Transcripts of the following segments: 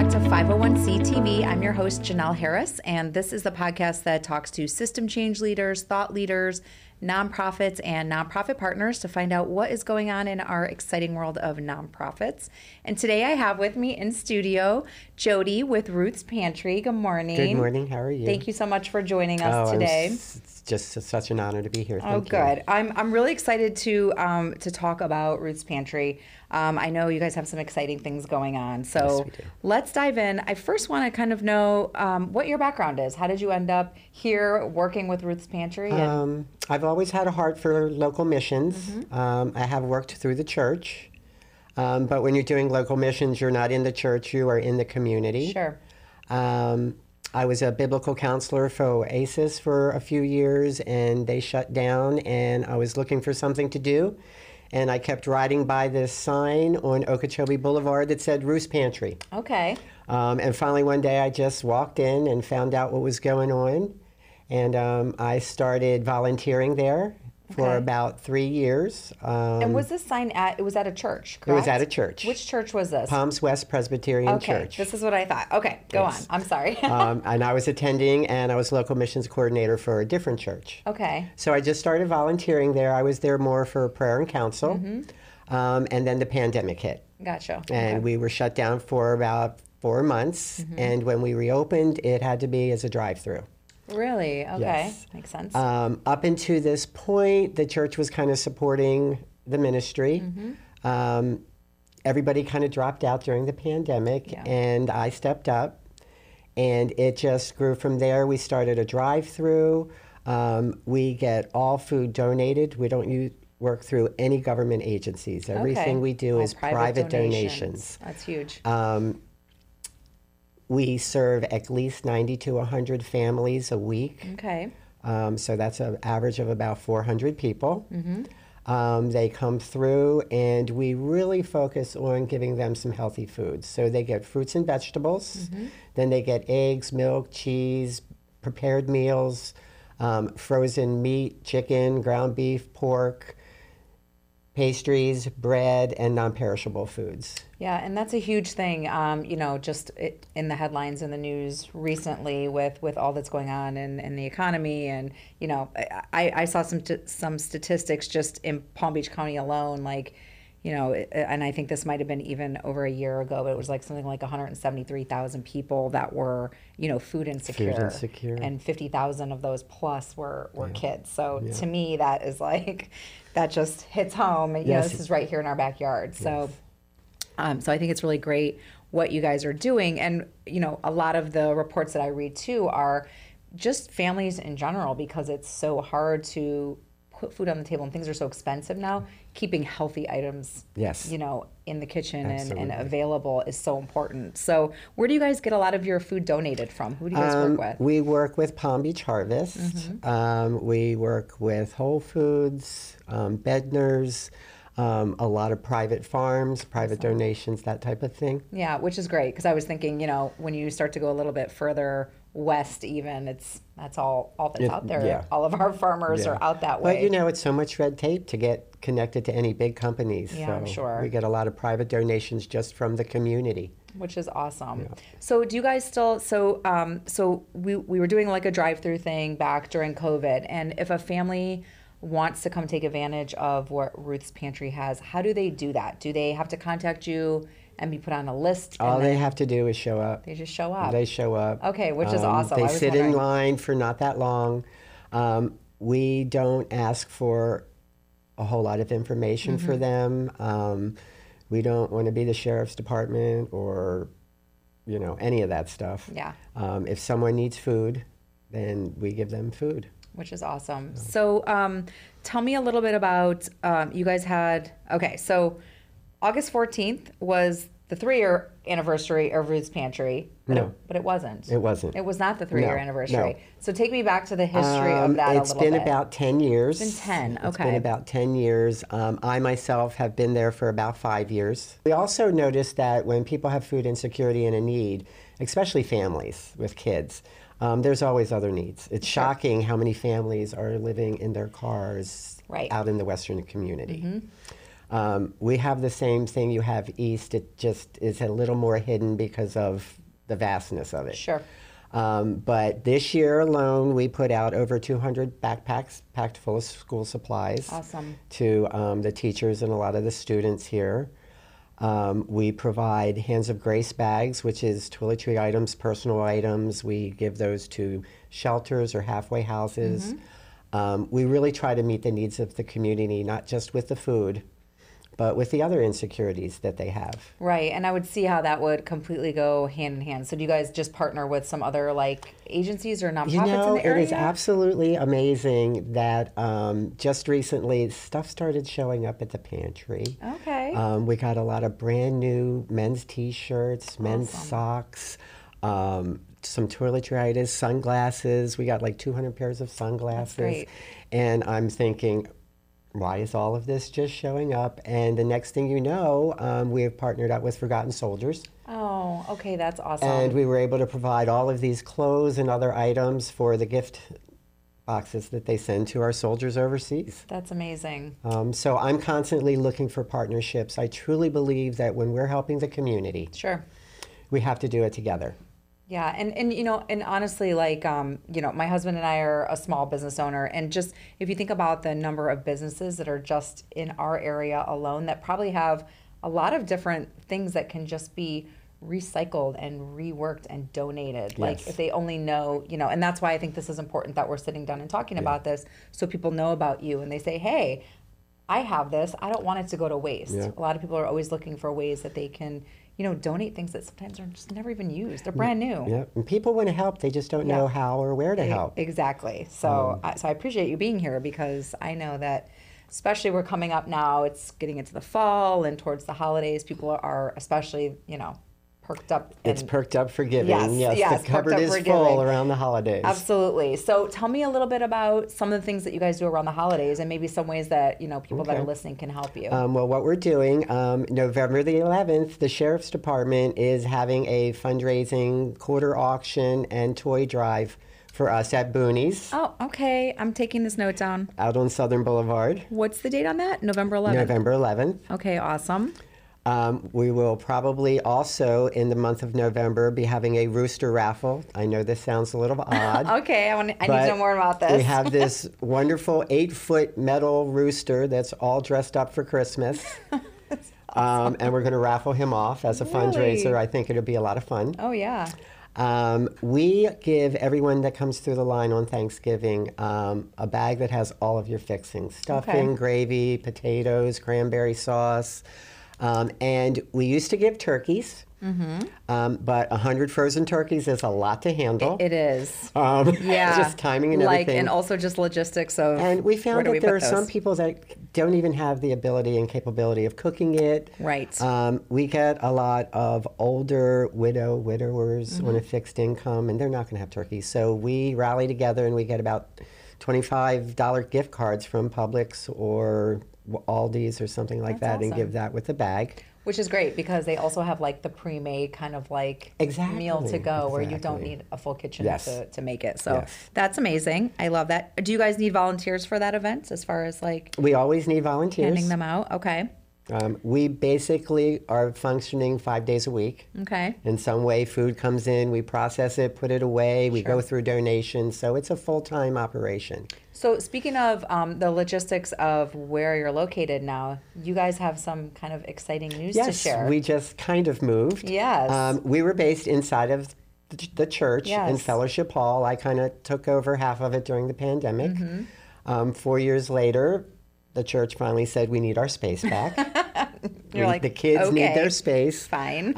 to 501c TV. I'm your host, Janelle Harris, and this is the podcast that talks to system change leaders, thought leaders, nonprofits, and nonprofit partners to find out what is going on in our exciting world of nonprofits. And today I have with me in studio Jody with Ruth's Pantry. Good morning. Good morning. How are you? Thank you so much for joining us today. It's just such an honor to be here. Thank you. Good. I'm really excited to talk about Ruth's Pantry. I know you guys have some exciting things going on. So yes, we do. Let's dive in. I first want to kind of know what your background is. How did you end up here working with Ruth's Pantry? I've always had a heart for local missions. Mm-hmm. I have worked through the church. But when you're doing local missions, you're not in the church, you are in the community. Sure. I was a biblical counselor for Oasis for a few years, and they shut down, and I was looking for something to do. And I kept riding by this sign on Okeechobee Boulevard that said Ruth's Pantry. Okay. And finally one day I just walked in and found out what was going on. And I started volunteering there for about 3 years. And was this sign it was at a church, correct? It was at a church. Which church was this? Palms West Presbyterian Church. This is what I thought. Okay, go on. I'm sorry. And I was attending, and I was local missions coordinator for a different church. Okay. So I just started volunteering there. I was there more for prayer and counsel. And then the pandemic hit. Gotcha. And we were shut down for about 4 months. And when we reopened, it had to be as a drive-through. Really? Okay. Yes. Makes sense. Up until this point, the church was kind of supporting the ministry. Everybody kind of dropped out during the pandemic, and I stepped up, and it just grew from there. We started a drive-through. We get all food donated. We don't work through any government agencies. Everything we do is private donations. That's huge. We serve at least 90 to 100 families a week. Okay. So that's an average of about 400 people. They come through, and we really focus on giving them some healthy foods. So they get fruits and vegetables. Then they get eggs, milk, cheese, prepared meals, frozen meat, chicken, ground beef, pork, pastries, bread, and non-perishable foods. Yeah, and that's a huge thing, just in the headlines in the news recently with all that's going on in the economy. And, I saw some statistics just in Palm Beach County alone, and I think this might have been even over a year ago, but it was like something like 173,000 people that were, food insecure. And 50,000 of those plus were kids. So to me, that is that just hits home. This is right here in our backyard. So I think it's really great what you guys are doing. And, a lot of the reports that I read too are just families in general, because it's so hard to put food on the table and things are so expensive now. Keeping healthy items, in the kitchen and available is so important. So where do you guys get a lot of your food donated from? Who do you guys work with? We work with Palm Beach Harvest. We work with Whole Foods, Bednar's, a lot of private farms, private donations, that type of thing. Yeah, which is great, because I was thinking, when you start to go a little bit further west even, that's all that's out there. Yeah. All of our farmers are out that way. But it's so much red tape to get connected to any big companies. Yeah, so I'm sure. We get a lot of private donations just from the community. Which is awesome. Yeah. So do you guys still, we were doing like a drive-through thing back during COVID, and if a family wants to come take advantage of what Ruth's Pantry has, how do they do that? Do they have to contact you and be put on a list? All they have to do is show up. They just show up. They show up. Okay, which is awesome. They sit in line for not that long. We don't ask for a whole lot of information for them. We don't want to be the sheriff's department or, any of that stuff. Yeah. If someone needs food, then we give them food. Which is awesome. So tell me a little bit about, you guys had, so August 14th was the 3-year anniversary of Ruth's Pantry. But it wasn't. It wasn't. It was not the 3-year anniversary. No. So take me back to the history of that a little bit. It's been about 10 years. It's been 10, okay. It's been about 10 years. I myself have been there for about 5 years. We also noticed that when people have food insecurity and a need, especially families with kids, there's always other needs. It's shocking how many families are living in their cars out in the Western community. We have the same thing you have east. It just is a little more hidden because of the vastness of it. Sure. But this year alone, we put out over 200 backpacks packed full of school supplies Awesome. to the teachers and a lot of the students here. We provide Hands of Grace bags, which is toiletry items, personal items. We give those to shelters or halfway houses. We really try to meet the needs of the community, not just with the food, but with the other insecurities that they have. Right, and I would see how that would completely go hand in hand. So do you guys just partner with some other like agencies or nonprofits You know, in the area? it is absolutely amazing that just recently stuff started showing up at the pantry. Okay. We got a lot of brand new men's t-shirts, men's socks, some toiletries, sunglasses. We got like 200 pairs of sunglasses. great. And I'm thinking, why is all of this just showing up? And the next thing you know, we have partnered up with Forgotten Soldiers. Oh, okay, that's awesome. And we were able to provide all of these clothes and other items for the gift boxes that they send to our soldiers overseas. That's amazing. So I'm constantly looking for partnerships. I truly believe that when we're helping the community, Sure. we have to do it together. Yeah, and you know, and honestly, like you know, my husband and I are a small business owner, and just if you think about the number of businesses that are just in our area alone that probably have a lot of different things that can just be recycled and reworked and donated. Like Yes. if they only know, you know, and that's why I think this is important that we're sitting down and talking about this so people know about you and they say, hey, I have this. I don't want it to go to waste. Yeah. A lot of people are always looking for ways that they can, you know, donate things that sometimes are just never even used. They're brand new. Yeah, and people want to help. They just don't know how or where to help. Exactly. So, so I appreciate you being here because I know that, especially we're coming up now. It's getting into the fall and towards the holidays. People are especially, you know, perked up. It's perked up for giving. Yes, yes, the cupboard perked up is for full giving. around the holidays. Absolutely. So tell me a little bit about some of the things that you guys do around the holidays and maybe some ways that, you know, people that are listening can help you. Well, what we're doing, November the 11th, the Sheriff's Department is having a fundraising quarter auction and toy drive for us at Boonies Oh, okay. I'm taking this note down. out on Southern Boulevard, What's the date on that? November 11th. November 11th. Okay, awesome. We will probably also, in the month of November, be having a rooster raffle. I know this sounds a little odd. Okay, I need to but know more about this. We have this wonderful 8-foot metal rooster that's all dressed up for Christmas. And we're going to raffle him off as a fundraiser. Really? I think it'll be a lot of fun. Oh, yeah. We give everyone that comes through the line on Thanksgiving a bag that has all of your fixings: stuffing, gravy, potatoes, cranberry sauce. And we used to give turkeys, but 100 frozen turkeys is a lot to handle. It is. Yeah. Just timing and like, everything. and also just logistics of And we where found do we that there put are some those? people that don't even have the ability and capability of cooking it. Right. We get a lot of older widowers on a fixed income, and they're not going to have turkeys. So we rally together, and we get about $25 gift cards from Publix or Aldi's or something like That's that, and awesome. give that with the bag. Which is great because they also have like the pre-made kind of like meal to go where you don't Exactly. need a full kitchen Yes. to make it. So Yes. that's amazing. I love that. Do you guys need volunteers for that event as far as like We always need volunteers. handing them out? Okay. We basically are functioning 5 days a week. Okay. In some way, food comes in, we process it, put it away, we go through donations, so it's a full-time operation. So speaking of the logistics of where you're located now, you guys have some kind of exciting news to Yes, share. we just kind of moved. Yes. We were based inside of the church in Yes. Fellowship Hall. I kind of took over half of it during the pandemic. Mm-hmm. 4 years later, the church finally said we need our space back. You're like, the kids need okay, their space. fine.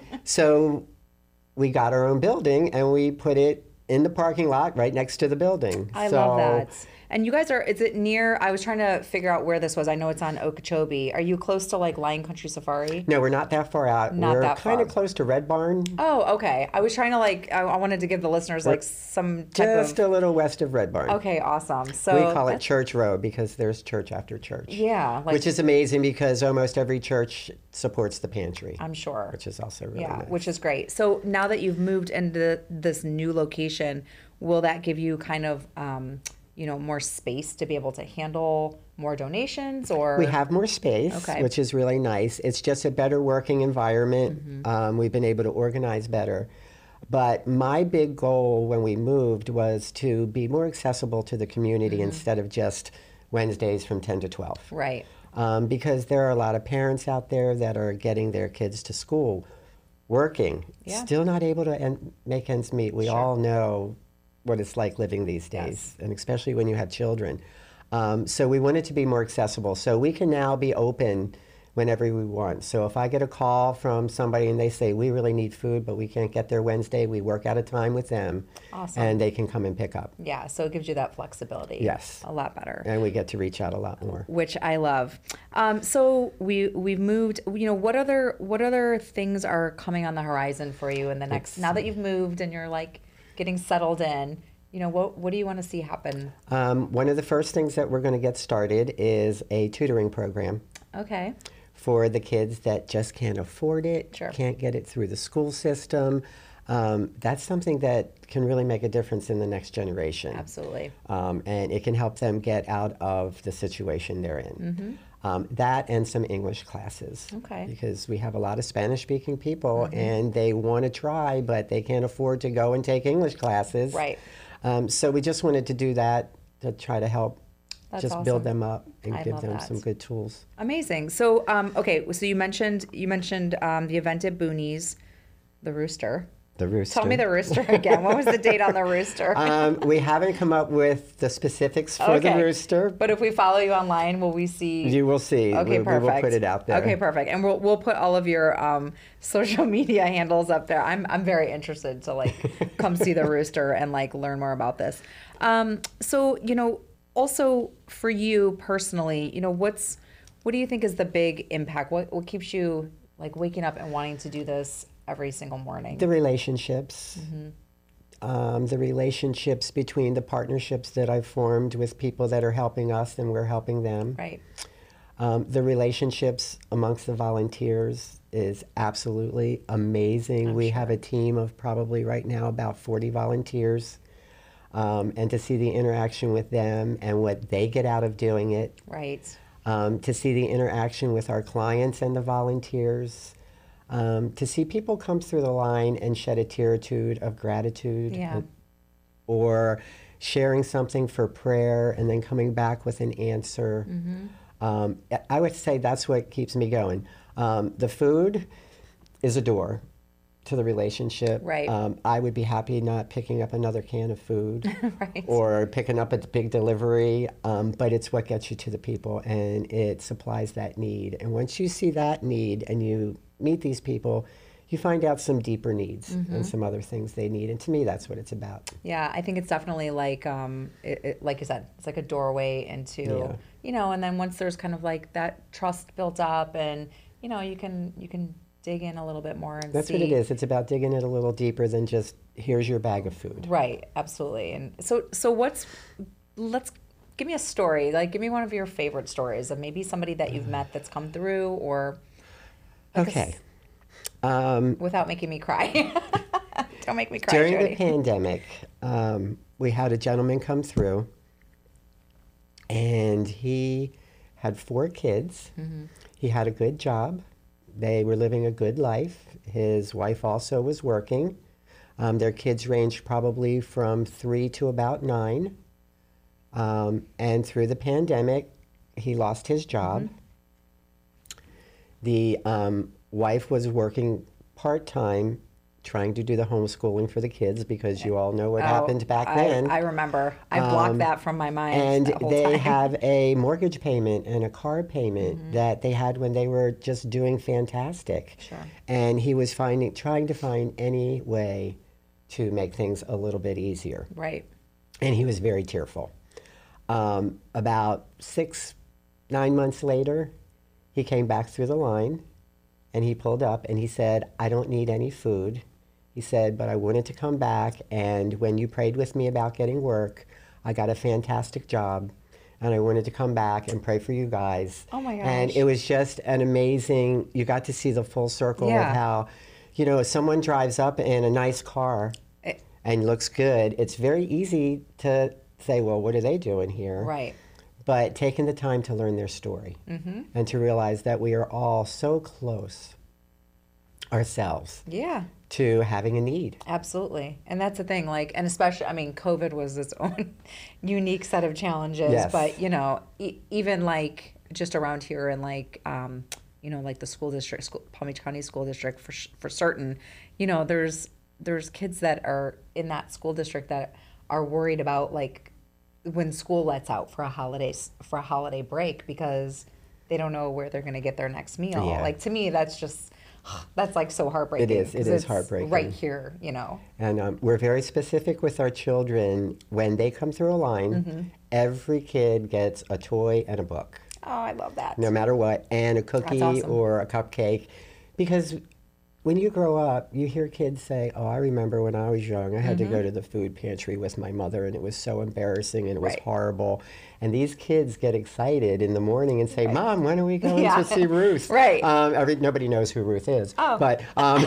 So we got our own building and we put it in the parking lot right next to the building. I love that. And you guys are, is it near, I was trying to figure out where this was. I know it's on Okeechobee. Are you close to like Lion Country Safari? No, we're not that far out. Not we're that kind far. of close to Red Barn, Oh, okay. I was trying to like, I wanted to give the listeners like some type just of, a little west of Red Barn. okay, awesome. So We call it that's- Church Road because there's church after church. Yeah, like, Which is amazing because almost every church supports the pantry, I'm sure. which is also really Yeah, nice. which is great. So now that you've moved into this new location, will that give you kind of, you know, more space to be able to handle more donations or? We have more space, Okay. which is really nice. It's just a better working environment. We've been able to organize better. But my big goal when we moved was to be more accessible to the community instead of just Wednesdays from 10 to 12. Right. Because there are a lot of parents out there that are getting their kids to school, working, Yeah. still not able to make ends meet. We Sure. all know what it's like living these days, Yes. and especially when you have children. So we want it to be more accessible. So we can now be open whenever we want. So if I get a call from somebody and they say, we really need food, but we can't get there Wednesday, we work out a time with them, Awesome. and they can come and pick up. Yeah, so it gives you that flexibility. Yes. A lot better. And we get to reach out a lot more. Which I love. So we've moved. You know, what other things are coming on the horizon for you in the next? Now that you've moved and you're like getting settled in, you know, what do you want to see happen? One of the first things that we're going to get started is a tutoring program Okay. for the kids that just can't afford it, Sure. can't get it through the school system. That's something that can really make a difference in the next generation. Absolutely. And it can help them get out of the situation they're in. That and some English classes. Okay. Because we have a lot of Spanish-speaking people and they want to try, but they can't afford to go and take English classes. Right. So we just wanted to do that to try to help That's just awesome. build them up and I give love them that. some good tools. Amazing. So okay. So you mentioned the event at Boonies, the Rooster. The rooster. Tell me the Rooster again. What was the date on the Rooster? We haven't come up with the specifics for the Okay. rooster. But if we follow you online, will we see? You will see. Okay, we perfect. will put it out there. Okay, perfect. And we'll put all of your social media handles up there. I'm very interested to like come see the Rooster and like learn more about this. So you know, also for you personally, you know, what do you think is the big impact? What keeps you like waking up and wanting to do this every single morning? The relationships. The relationships between the partnerships that I've formed with people that are helping us and we're helping them. Right. The relationships amongst the volunteers is absolutely amazing. We have a team of probably right now about 40 volunteers. And to see the interaction with them and what they get out of doing it. Right. To see the interaction with our clients and the volunteers. To see people come through the line and shed a tear or two of gratitude. Yeah. Or sharing something for prayer and then coming back with an answer. I would say that's what keeps me going. The food is a door to the relationship. Right. I would be happy not picking up another can of food Right. or picking up a big delivery, but it's what gets you to the people and it supplies that need. And once you see that need and you meet these people, you find out some deeper needs and some other things they need. And to me, that's what it's about. Yeah, I think it's definitely like, like you said, it's like a doorway into, Yeah. you know, and then once there's kind of like that trust built up, and you know, you can dig in a little bit more and That's see. what it is. It's about digging it a little deeper than just, here's your bag of food. Right, absolutely. And so let's give me a story. Like, give me one of your favorite stories of maybe somebody that you've met that's come through, or Okay. without making me cry. Don't make me cry, During Jody. the pandemic, we had a gentleman come through, and he had 4 kids. He had a good job. They were living a good life. His wife also was working. Their kids ranged probably from 3 to about 9. And through the pandemic, he lost his job. The wife was working part-time, trying to do the homeschooling for the kids, because you all know what happened back then. I remember. I blocked that from my mind. And that whole they time. have a mortgage payment and a car payment that they had when they were just doing fantastic. Sure. And he was trying to find any way to make things a little bit easier. Right. And he was very tearful. About 9 months later, he came back through the line and he pulled up and he said, I don't need any food. He said, but I wanted to come back, and when you prayed with me about getting work, I got a fantastic job, and I wanted to come back and pray for you guys. Oh my And gosh. it was just an amazing, you got to see the full circle Yeah. of how, you know, someone drives up in a nice car and looks good. It's very easy to say, well, what are they doing here? Right. but taking the time to learn their story and to realize that we are all so close ourselves Yeah. to having a need. Absolutely. And that's the thing, like, and especially, I mean, COVID was its own unique set of challenges, Yes. but, you know, even like just around here and like, you know, like the school district, Palm Beach County School District for certain, you know, there's kids that are in that school district that are worried about like when school lets out for a holiday break because they don't know where they're going to get their next meal. Yeah. Like to me, that's like so heartbreaking. It is it's heartbreaking. right here, you know. And we're very specific with our children. When they come through a line, every kid gets a toy and a book, Oh, I love that. no matter what, and a cookie awesome. or a cupcake. Because when you grow up, you hear kids say, oh, I remember when I was young, I had to go to the food pantry with my mother, and it was so embarrassing and it was Right. horrible. And these kids get excited in the morning and say, Mom, when are we going Yeah. to see Ruth? Right. Nobody knows who Ruth is. Oh. But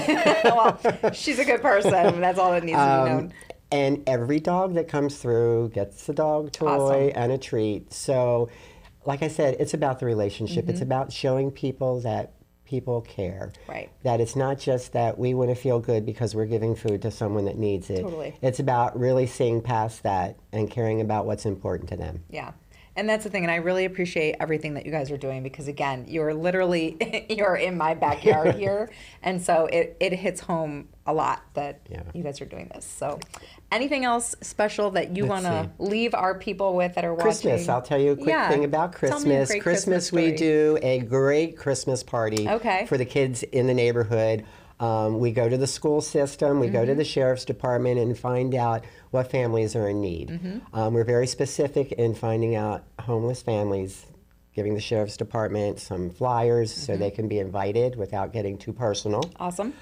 Well, she's a good person. That's all that needs to be known. and every dog that comes through gets a dog toy Awesome. and a treat. So, like I said, it's about the relationship. It's about showing people that people care. Right. That it's not just that we want to feel good because we're giving food to someone that needs it. Totally. It's about really seeing past that and caring about what's important to them. Yeah. And that's the thing. And I really appreciate everything that you guys are doing because, again, you're literally, you're in my backyard here. And so it hits home a lot that Yeah. you guys are doing this. So anything else special that you want Let's to leave our people with that are watching? Christmas. I'll tell you a quick Yeah. thing about Tell me a Christmas. great Christmas, we story. do a great Christmas party Okay. for the kids in the neighborhood. We go to the school system, we Mm-hmm. go to the sheriff's department and find out what families are in need. Mm-hmm. We're very specific in finding out homeless families, giving the sheriff's department some flyers so they can be invited without getting too personal. Awesome.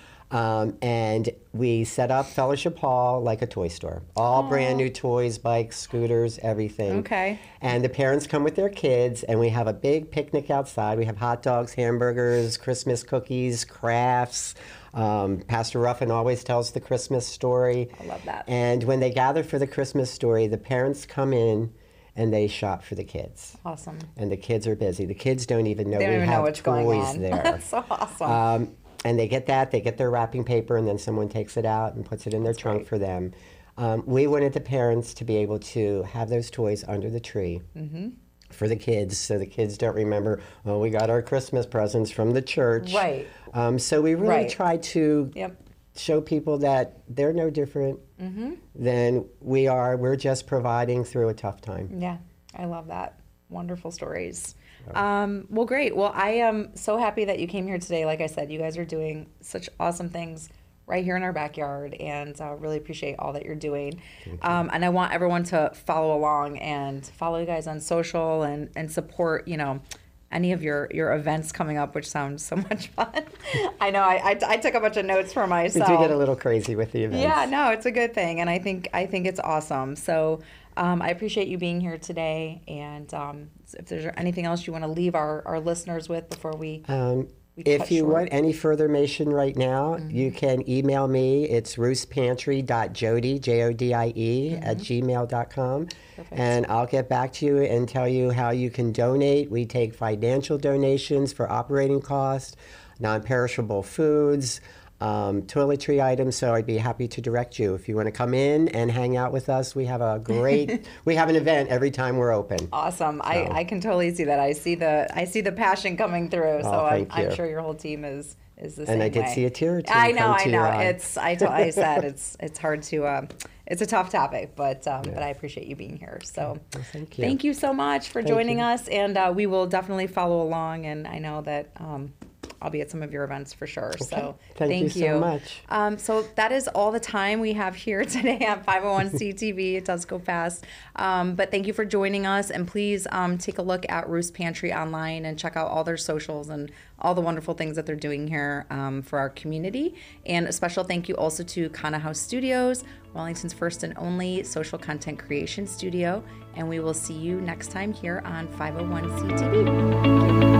And we set up Fellowship Hall like a toy store. All brand new toys, bikes, scooters, everything. Okay. And the parents come with their kids, and we have a big picnic outside. We have hot dogs, hamburgers, Christmas cookies, crafts. Pastor Ruffin always tells the Christmas story. I love that. And when they gather for the Christmas story, the parents come in and they shop for the kids. Awesome. And the kids are busy. The kids don't even know They don't we even know have what's going toys on. there. That's so awesome. And they get that, they get their wrapping paper, and then someone takes it out and puts it in their trunk for them. We wanted the parents to be able to have those toys under the tree for the kids, so the kids don't remember, oh, we got our Christmas presents from the church. Right. So we really Right. try to Yep. show people that they're no different than we are. We're just providing through a tough time. Yeah, I love that. Wonderful stories. Well, great. Well, I am so happy that you came here today. Like I said, you guys are doing such awesome things right here in our backyard, and really appreciate all that you're doing. And I want everyone to follow along and follow you guys on social and support, you know, any of your events coming up, which sounds so much fun. I know I took a bunch of notes for We myself. do get a little crazy with the events. Yeah, no, it's a good thing, and I think it's awesome. So I appreciate you being here today, and if there's anything else you want to leave our listeners with before we If cut you short. want any further information right now, you can email me. It's roostpantry.jodie, Jodie, at gmail.com. And I'll get back to you and tell you how you can donate. We take financial donations for operating costs, non-perishable foods, toiletry items, so I'd be happy to direct you. If you want to come in and hang out with us, we have we have an event every time we're open. Awesome. I can totally see that. I see the passion coming through. So thank I'm you. sure your whole team is the same And I did way. see a tear or two I know. come I to know. your eye. I said it's hard to. It's a tough topic, but I appreciate you being here. So Well, thank you. Thank you so much for joining you. us, and we will definitely follow along. And I know that I'll be at some of your events for sure. So Thank you so much. So that is all the time we have here today on 501c-TV. It does go fast. But thank you for joining us. And please take a look at Roost's Pantry online and check out all their socials and all the wonderful things that they're doing here for our community. And a special thank you also to Kana House Studios, Wellington's first and only social content creation studio. And we will see you next time here on 501c-TV.